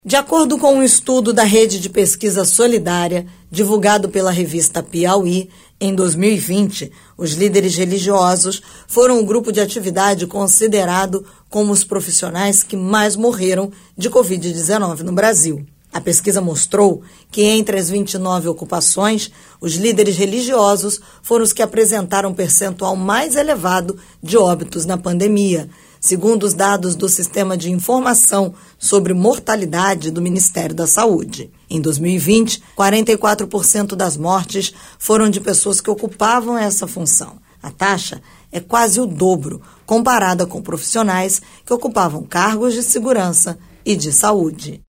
De acordo com um estudo da Rede de Pesquisa Solidária, divulgado pela revista Piauí, em 2020, os líderes religiosos foram o grupo de atividade considerado como os profissionais que mais morreram de Covid-19 no Brasil. A pesquisa mostrou que entre as 29 ocupações, os líderes religiosos foram os que apresentaram um percentual mais elevado de óbitos na pandemia, segundo os dados do Sistema de Informação sobre Mortalidade do Ministério da Saúde. Em 2020, 44% das mortes foram de pessoas que ocupavam essa função. A taxa é quase o dobro, comparada com profissionais que ocupavam cargos de segurança e de saúde.